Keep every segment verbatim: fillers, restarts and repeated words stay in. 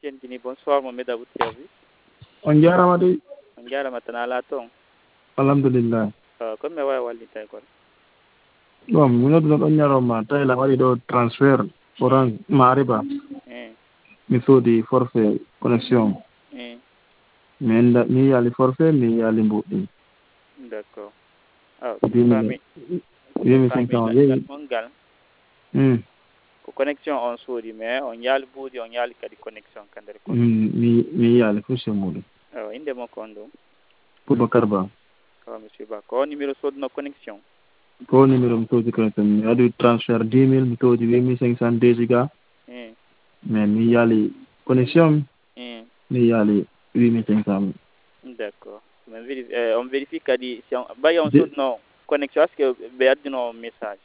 Amten Kini, bonsoir, Mohamed à votre service. On jarama de. On jarama tan ala ton. Alhamdulillah. Uh, comme me wawi wallita kon. Bon, minot non on jarama tay la waɗi ɗo transfert orange mariba. Eh. Mi soodi forfait connexion. Eh. Mi mi yali forfait mi yali mbuɗɗi. D'accord. Ah, mi mi cinq cent yeyi. Mongal. Hmm. Ko connexion on soodi mais on yali buudi on yali kadi connexion kandere kon. Mi mi yali fusse muɗum. Oh, inde mo kon ɗum. Boubacar Ba. Oh, monsieur Ba. Ko numéro soodno connexion? Ko numéro mi soodi connexion mi waɗi transfert dix mille mi soodi huit mille cinq cent deux giga. Eh. Mais mi yali connexion. Eh. Mi yali huit mille cinq cent. D'accord. Mais vérifie, euh, on vérifie kadi si on bayi on soodno connexion est ce que ɓe addino message.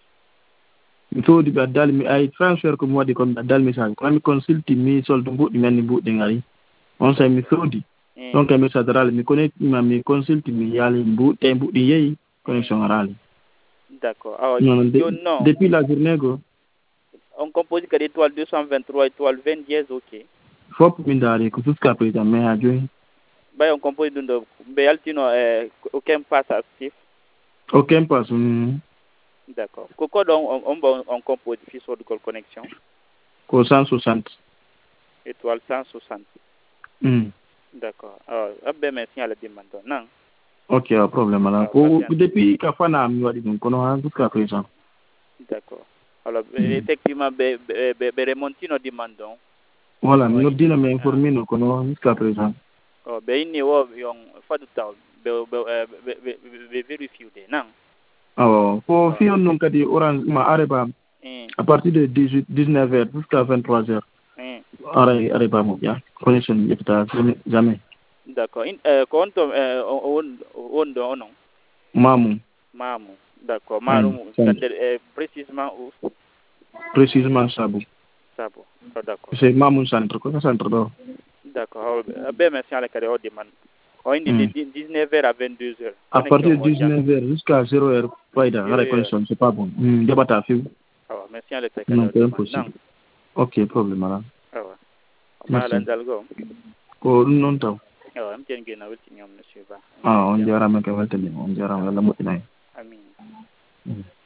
Mi soodi ɓe addali mi ay transfert ko mi waɗi kon ɓe addali message kono mi consulti mi solde mbuɗɗi men ni mbuɗɗi ngari on say mi soodi donc e message arali mi connecte ma mi consulti mi yaali mbuɗɗe mbuɗɗi yeeyi connexion arali. D'accord. Alors, non non. Depuis la journée go on compose kadi étoile deux cent vingt-trois étoile vingt dièse ok. Fop min daari ko jusqu'à présent mais ha joni bay on compose ɗum ɗo ɓe yaltino e aucun passe actif. Aucun passe. Mm. D'accord. Ko ko ɗon on on on, on compose fi sodugol connexion ko cent soixante étoile cent soixante. Mm. D'accord. Alors abbe men signal dimman ɗon nan. Ok, a problème ala ko depuis ka fana mi waɗi ɗum kono ha jusqu'à présent. D'accord. Alors mm. effectivement ɓe ɓe ɓe remontino dimman ɗon. Voilà, mi noddino mi informino kono jusqu'à présent. Oh, ɓe inni wo yon fadu taw ɓe ɓe ɓe ɓe vérifie de nan. Oh, ko fi on non kadi orange ma areba à partir de dix-huit dix-neuf heures jusqu'à vingt-trois heures. Mm. Are areba mo ya connexion yefta jamais. D'accord. Euh, ko on to on on do non. Mamou. Mamou. D'accord. Mamou c'est précisément où? Précisément Sabou. Sabou. Oh, d'accord. C'est Mamou centre ko centre do. D'accord. Ben merci à la carrière de man. On dit de dix-neuf heures à vingt-deux heures. À partir de dix-neuf heures jusqu'à zéro heure, faïda, la connexion, c'est pas bon. Hmm, débata fi. Ah, merci à la carrière. Non, c'est impossible. Ok, problème là. Ah ouais. Merci. Dalgo. Ko non taw. Ah ouais, m'tien gena welti ñom monsieur Ba. Ah, on jarama ka weltani, on jarama Allah motinay. Amin. Mm.